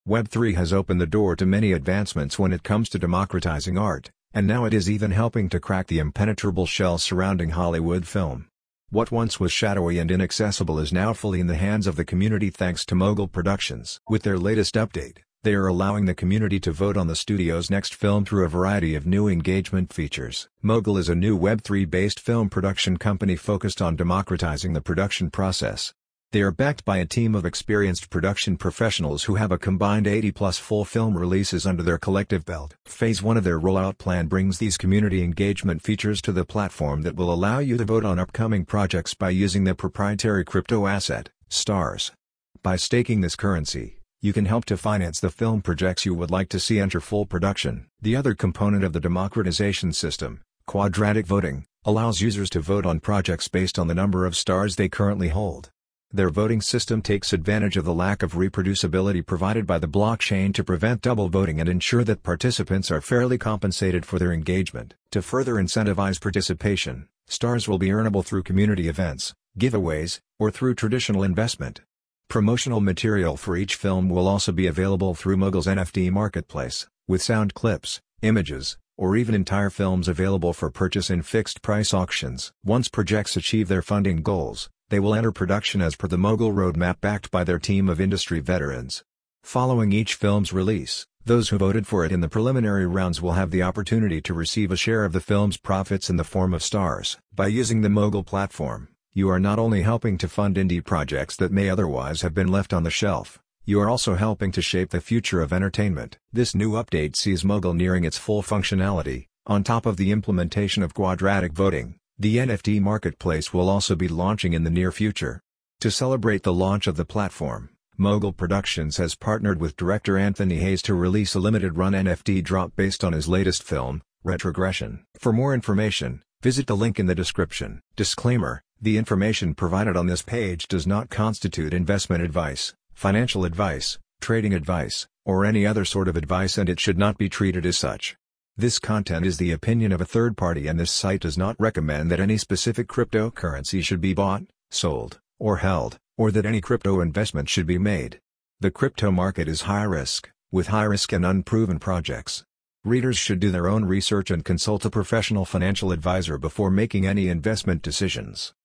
Web3 has opened the door to many advancements when it comes to democratizing art, and now it is even helping to crack the impenetrable shell surrounding Hollywood film. What once was shadowy and inaccessible is now fully in the hands of the community thanks to Mogul Productions. With their latest update, they are allowing the community to vote on the studio's next film through a variety of new engagement features. Mogul is a new Web3-based film production company focused on democratizing the production process. They are backed by a team of experienced production professionals who have a combined 80-plus full film releases under their collective belt. Phase 1 of their rollout plan brings these community engagement features to the platform that will allow you to vote on upcoming projects by using the proprietary crypto asset, STARS. By staking this currency, you can help to finance the film projects you would like to see enter full production. The other component of the democratization system, quadratic voting, allows users to vote on projects based on the number of stars they currently hold. Their voting system takes advantage of the lack of reproducibility provided by the blockchain to prevent double voting and ensure that participants are fairly compensated for their engagement. To further incentivize participation, stars will be earnable through community events, giveaways, or through traditional investment. Promotional material for each film will also be available through Mogul's NFT marketplace, with sound clips, images, or even entire films available for purchase in fixed-price auctions. Once projects achieve their funding goals, they will enter production as per the Mogul roadmap backed by their team of industry veterans. Following each film's release, those who voted for it in the preliminary rounds will have the opportunity to receive a share of the film's profits in the form of stars. By using the Mogul platform, you are not only helping to fund indie projects that may otherwise have been left on the shelf, you are also helping to shape the future of entertainment. This new update sees Mogul nearing its full functionality. On top of the implementation of quadratic voting, the NFT marketplace will also be launching in the near future. To celebrate the launch of the platform, Mogul Productions has partnered with director Anthony Hayes to release a limited-run NFT drop based on his latest film, Retrogression. For more information, visit the link in the description. Disclaimer: the information provided on this page does not constitute investment advice, financial advice, trading advice, or any other sort of advice, and it should not be treated as such. This content is the opinion of a third party, and this site does not recommend that any specific cryptocurrency should be bought, sold, or held, or that any crypto investment should be made. The crypto market is high risk, with high risk and unproven projects. Readers should do their own research and consult a professional financial advisor before making any investment decisions.